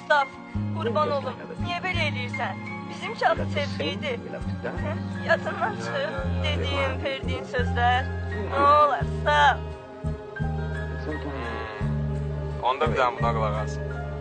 Mustaf, qurban olum, niyə belə eləyirsən? Bizimki adı sevgiydi. Yadından çıxıb dediyin, verdiyin sözlər. Nə olarsa. Onda bir daha buna qulaq alsın.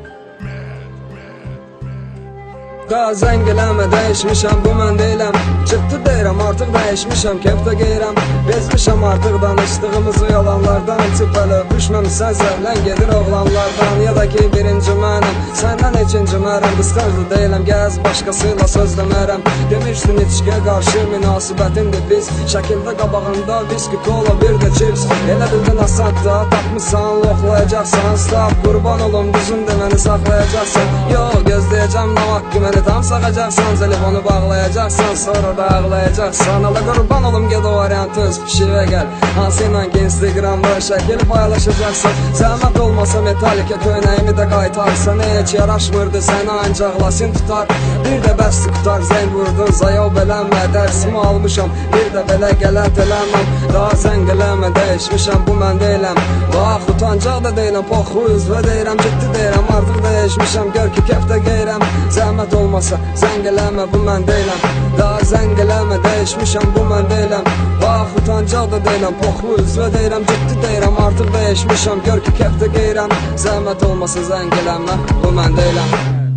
Zəng eləmə, dəyişmişəm, bu mən deyiləm. Ciddi deyirəm, artıq dəyişmişəm, kepdə qeyrəm. Bezmişəm artıq danışdığımızı yalanlardan. Çıpələ düşməmişsən zəhlən gedir oğlanlardan. Ya da ki birinci mənəm, səndən ikinci mərəm. Qısqanclı deyiləm, gəz başqasıyla söz demərəm. Demişdin içkiyə qarşı münasibətindir pis. Şəkildə qabağında viski, kola, bir də chips. Elə bildin asadda, tapmışsan, loxlayacaqsan. Stop, qurban olum, düzün deməni saxlayacaqsan. Yox, gözləyəcəm, nə haqqı məni tam sağacaqsan. Telefonu bağlayacaqsan, sonra da ağlayacaqsan. Allah qurban olum, ged o variantı öz pişivə gəl. Hansı ilə ki Instagramda şəkil paylaşacaqsan. Zəhmət olmasa Metallica köynəyimi də qaytarsan. Heç yaraşmırdı sənə, ancaq lasin tutar. Bir də bəsti qutar, zəng vurdun, zayav belənmə. Dərsimi almışam, bir də belə qələt eləməm. Daha zəng eləmə, dəyişmişəm, bu mən deyiləm. Bax, utancaq da deyiləm, poxu üzvə deyirəm. Ciddi deyirəm, artıq dəyişmişəm, gör ki kepdə qeyrəm. Zəhmət olmasa, zəng eləmə, bu mən deyiləm. Daha zəng eləmə, dəyişmişəm, bu mən deyiləm. Bax, utancaq da deyiləm, poxu üzvə deyirəm. Ciddi deyirəm, artıq dəyişmişəm, gör ki kepdə qeyrəm. Zəhmət olmasa, zəng eləmə, bu mən deyiləm.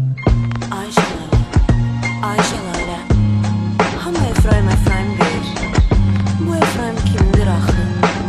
Ayşələrə, hamı Efraim deyir. Bu Efraim kimdir axı?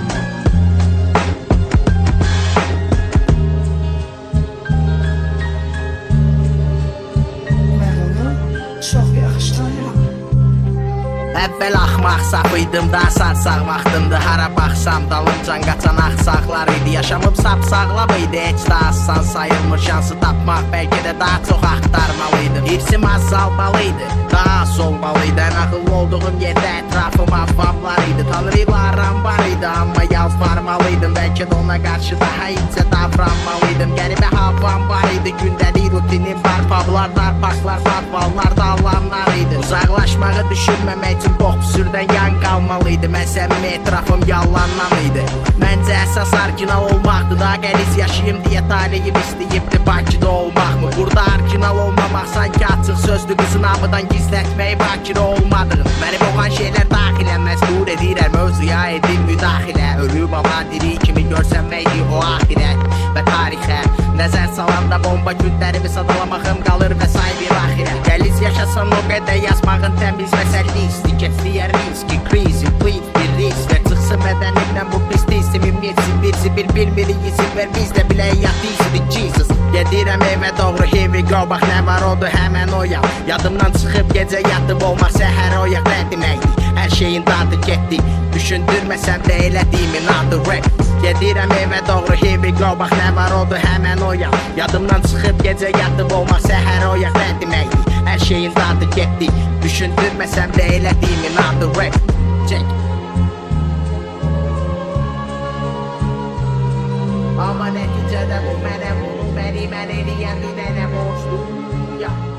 Əvvəl axmaq saf idim, da sarsaq vaxtımdı. Hara baxsam dalımcan qaçan axsaqlar idi. Yaşamım sap sağlam idi, heç də assan sayılmır. Şansı tapmaq bəlkə də daha çox axtarmalıydım. Hirsim azalmalıydı, daha az olmalıydı. Ən axıllı olduğum yerdə ətrafım avvamlar idi. Tanrılarım var idi, amma yalvarmalıydım. Bəlkə də ona qarşı daha incə davranmalıydım. Qəribə havam var idi, gündəlik rutinim var. Pavlar, parklar, fatvallar, dağlanlar idi. Uzaqlaşmağı düşünməmək üçün box püsürdən yan qalmalıydı. Mən səmimi etrafım yalandan idi. Məncə əsas orijinal olmaqdı. Daha qəliz yaşayım deyə taleyim istəyibdi Bakıda olmaqmı? Burada orijinal olmamaq sanki açıq sözdü. Qızın hamıdan gizlətməyi bakirə olmadığım. Məni boğan şeylər daxilə məsdur edirəm. Mövzuya edin müdaxilə. Ölüm ama diri kimi görsənməkdir o ahirət və tarixə. Nəzər salanda bomba günlərimi sadalamağım qalır və say bir axirə. Qəliz yaşasan o qədər yazmağın təmiz və səllisti. Keçliyə riski, krizi, please bir risk. Və çıxsın mədənimdən bu pis deysimin yetsin. Birisi bir bilmiri izin ver, biz də bilək yatıysidir Jesus. Gedirəm evə doğru, here we go. Bax nə var oldu həmən oyaq. Yadımdan çıxıb gecə yatıb olmaq səhər oyaq. Nə deməkdir, hər şeyin dadı getdi. Düşündürməsəm də elədiyimin adı rap. Gedirəm evə doğru, here we go. Bax nə var oldu həmən oyaq. Yadımdan çıxıb gecə yatıb olmaq səhər oyaq. Nə deməkdir, hər şeyin dadı getdi. Düşündürməsəm də elədiyimin adı rap. Check. Amma nəticədə bu mənə vurur. Məni mən eləyən bir dənə borçlu.